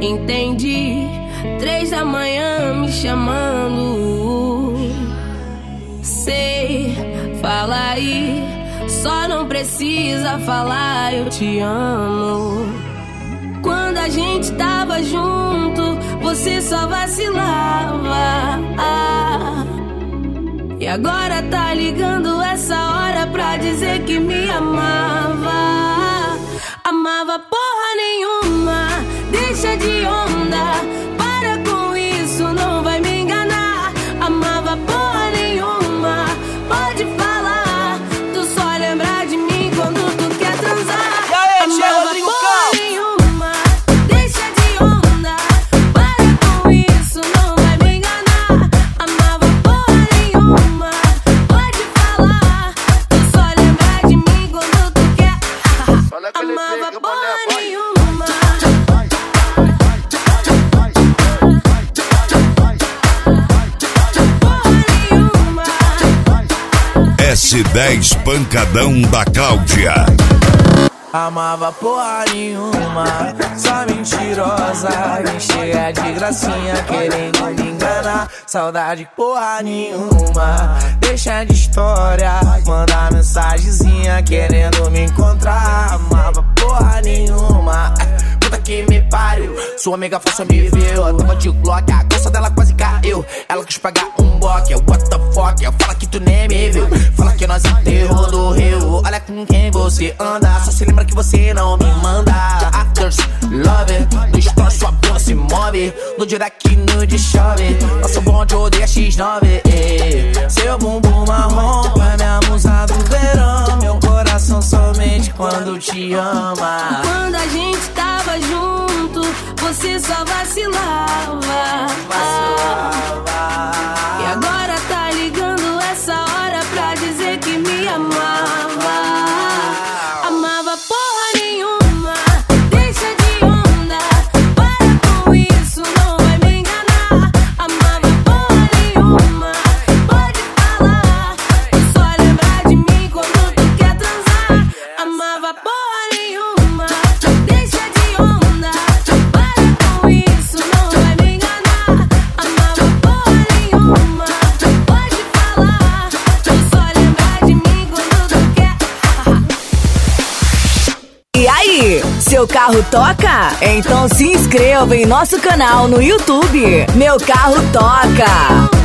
Entendi, 3 da manhã me chamando. Sei, fala aí, só não precisa falar eu te amo. Quando a gente tava junto, você só vacilava. E agora tá ligando essa hora pra dizer que me amava. Amava porra nenhuma, deixa de onda, para com isso, não vai me enganar. Amava porra nenhuma, pode falar, tu só lembra de mim quando tu quer transar. E aí, amava Rodrigo porra Cal? nenhuma, deixa de onda, para com isso, não vai me enganar. Amava porra nenhuma, pode falar, tu só lembra de mim quando tu quer. Amava porra nenhuma. S10 Pancadão da Cláudia. Amava porra nenhuma, só mentirosa, me cheia de gracinha, querendo me enganar. Saudade porra nenhuma, deixa de história, manda mensagenzinha, querendo me encontrar. Amava porra nenhuma, puta que me pariu, sua amiga falsa me viu, eu tava de Glock, a calça dela quase caiu. Ela quis pagar um bloco, what the fuck, fala que tu nem me viu, fala que nós enterrou do rio. Olha com quem você anda, só se lembra que você não me manda. Actors, love, no story sua bunda se move, no direct nude chove, nosso bonde odeia X9. Seu bumbum marrom é minha musa do verão, meu coração somente quando te ama. Quando a gente tava junto, você só vacilava. E agora tá ligando essa hora pra dizer que me amava. Amava porra nenhuma, deixa de onda, para com isso, não vai me enganar. Amava porra nenhuma, pode falar, tu só lembra de mim quando tu quer transar. Amava porra nenhuma, deixa de onda, para com isso, não vai me enganar. Amava porra nenhuma, pode falar, tu só lembra de mim quando tu quer. E aí, seu carro toca? Então se inscreva em nosso canal no YouTube. Meu Carro Toca.